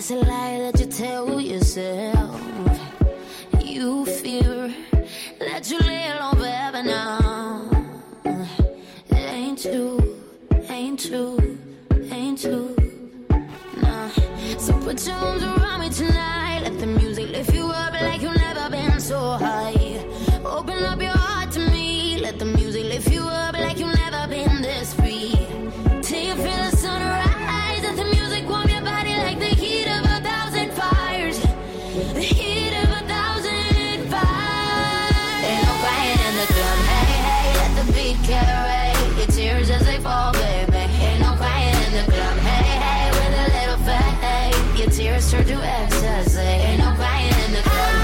That's a lie that you tell yourself. You fear that you lay alone forever now. It ain't true, ain't true, ain't true. Nah. So put your arms around me tonight. Let the music lift you up like you've never been so high. Open up your heart to me. Let the music lift you up like you've never been this free. Till you feel the sunrise. Let the music warm your body like the heat of 1,000 fires. The heat of 1,000 fires. Ain't no crying in the club. Hey, hey, let the beat carry your tears as they fall, baby. Ain't no crying in the club. Hey, hey, with a little faith, your tears turn to ecstasy. Ain't no crying in the club.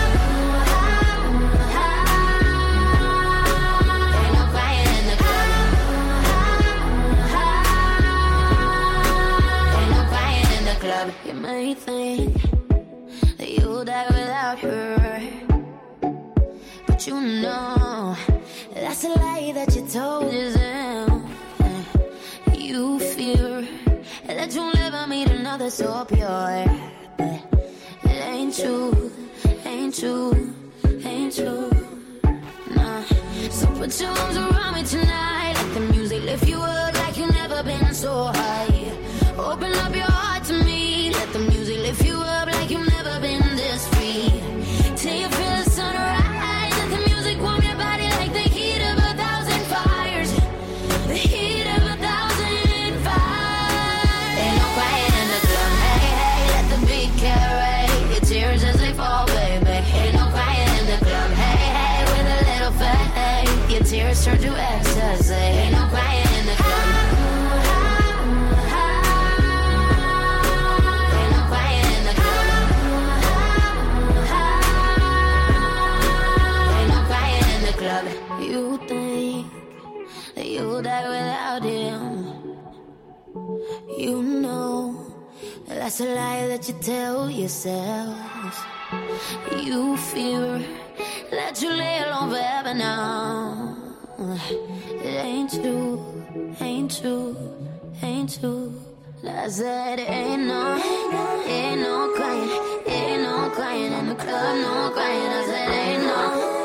Ain't no crying in the club. Ain't no crying in the club. You may think that you'll die without her, but you know that's a lie that you told yourself. You fear that you'll never meet another so pure. It ain't true, ain't true, ain't true. Nah. So put your arms around me tonight. Let the music lift you up like you've never been so high. Open up your heart to me. Let the music lift you up like you've never been this free. Till you feel the sunrise. Let the music warm your body like the heat of 1,000 fires. The heat of 1,000 fires. Ain't no crying in the club. Hey, hey, let the beat carry your tears as they fall, baby. Ain't no crying in the club. Hey, hey, with a little faith, your tears turn to ecstasy. Ain't no crying in the club. Ain't no crying in the club. Ain't no crying in the club. You think that you'll die without him. You know that's a lie that you tell yourself. You fear that you lay alone forever now. It ain't true, ain't true, ain't true. I said ain't no crying in the club, no crying. I said ain't no